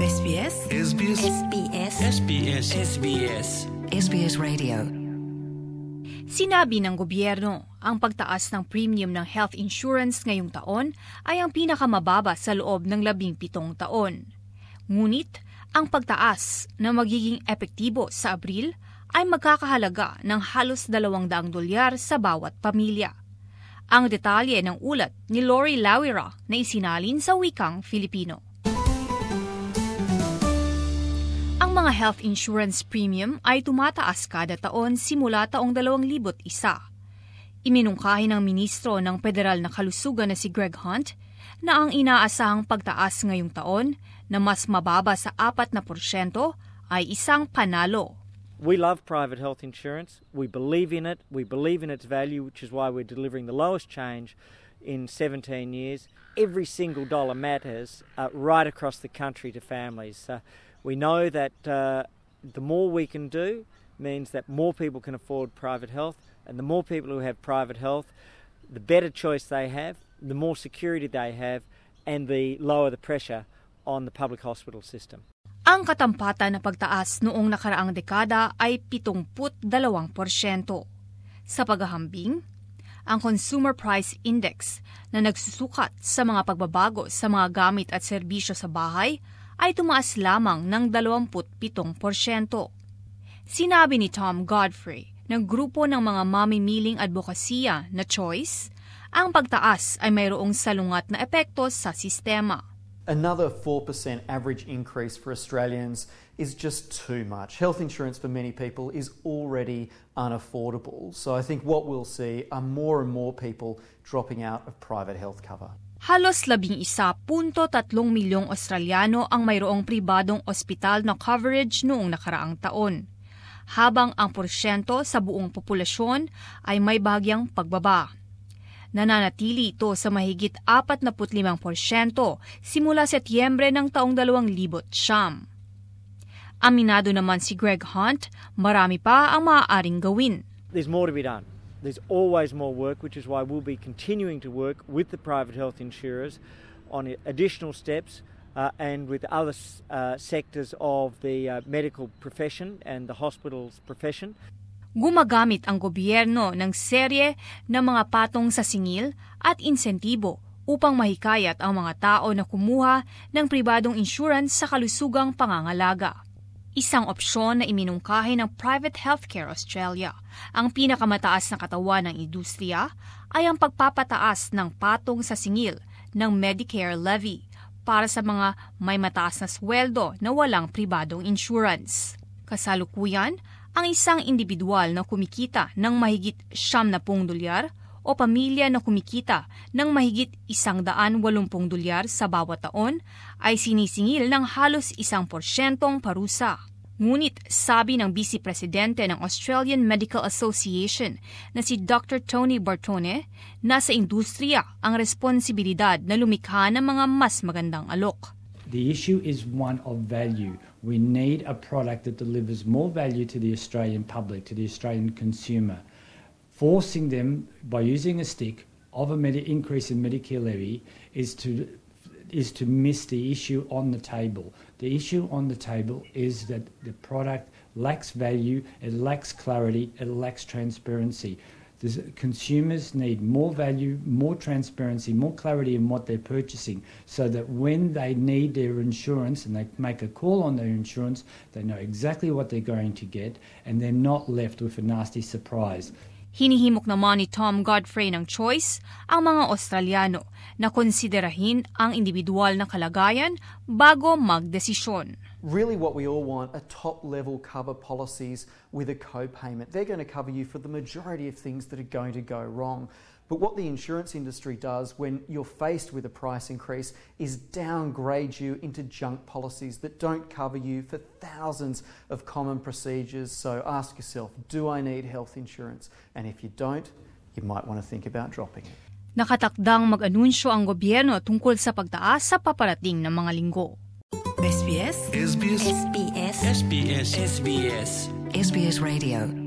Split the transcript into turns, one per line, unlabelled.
SBS SBS SBS SBS SBS SBS Radio.
Sinabi ng gobyerno, ang pagtaas ng premium ng health insurance ngayong taon ay ang pinakamababa sa loob ng 17 taon. Ngunit, ang pagtaas na magiging epektibo sa Abril ay magkakahalaga ng halos $200 sa bawat pamilya. Ang detalye ng ulat ni Lori Lawira na isinalin sa wikang Filipino. Ang mga health insurance premium ay tumataas kada taon simula taong 2001. Iminungkahi ng ministro ng Federal na Kalusugan na si Greg Hunt na ang inaasahang pagtaas ngayong taon na mas mababa sa 4% ay isang panalo.
We love private health insurance. We believe in it. We believe in its value, which is why we're delivering the lowest change in 17 years. Every single dollar matters right across the country to families. We know that the more we can do means that more people can afford private health, and the more people who have private health, the better choice they have, the more security they have, and the lower the pressure on the public hospital system.
Ang katampatan na pagtaas noong nakaraang dekada ay 72%. Sa paghahambing, ang Consumer Price Index na nagsusukat sa mga pagbabago sa mga gamit at serbisyo sa bahay ay tumaas lamang ng 27%. Sinabi ni Tom Godfrey ng grupo ng mga mamimiling advokasya na Choice, ang pagtaas ay mayroong salungat na epekto sa sistema.
Another 4% average increase for Australians is just too much. Health insurance for many people is already unaffordable. So I think what we'll see are more and more people dropping out of private health cover.
Halos 11.3 milyong Australiano ang mayroong pribadong ospital na coverage noong nakaraang taon, habang ang porsyento sa buong populasyon ay may bahagyang pagbaba. Nananatili ito sa mahigit 45% simula Setyembre ng taong 2009. Aminado naman si Greg Hunt, marami pa ang maaaring gawin.
There's more to be done. There's always more work, which is why we'll be continuing to work with the private health insurers on additional steps and with other sectors of the medical profession and the hospitals profession.
Gumagamit ang gobyerno ng serye ng mga patong sa singil at insentibo upang mahikayat ang mga tao na kumuha ng pribadong insurance sa kalusugang pangangalaga. Isang opsyon na iminungkahi ng Private Healthcare Australia, ang pinakamataas na katawan ng industriya, ay ang pagpapataas ng patong sa singil ng Medicare levy para sa mga may mataas na sweldo na walang pribadong insurance. Kasalukuyan, ang isang individual na kumikita ng mahigit $70 o pamilya na kumikita ng mahigit $180 sa bawat taon ay sinisingil ng halos 1% parusa. Ngunit sabi ng Vice Presidente ng Australian Medical Association na si Dr. Tony Bartone, nasa industriya ang responsibilidad na lumikha ng mga mas magandang alok.
The issue is one of value. We need a product that delivers more value to the Australian public, to the Australian consumer. Forcing them by using a stick of an increase in Medicare levy is to miss the issue on the table. The issue on the table is that the product lacks value, it lacks clarity, it lacks transparency. The consumers need more value, more transparency, more clarity in what they're purchasing so that when they need their insurance and they make a call on their insurance, they know exactly what they're going to get and they're not left with a nasty surprise.
Hinihimok naman ni Tom Godfrey ng Choice ang mga Australiano na konsiderahin ang individual na kalagayan bago magdesisyon.
Really what we all want are top-level cover policies with a co-payment. They're going to cover you for the majority of things that are going to go wrong. But what the insurance industry does when you're faced with a price increase is downgrade you into junk policies that don't cover you for thousands of common procedures. So ask yourself, do I need health insurance? And if you don't, you might want to think about dropping it.
Nakatakdang mag-anunsyo ang gobyerno tungkol sa pagtaas sa paparating na mga linggo.
SBS SBS SBS SBS SBS Radio.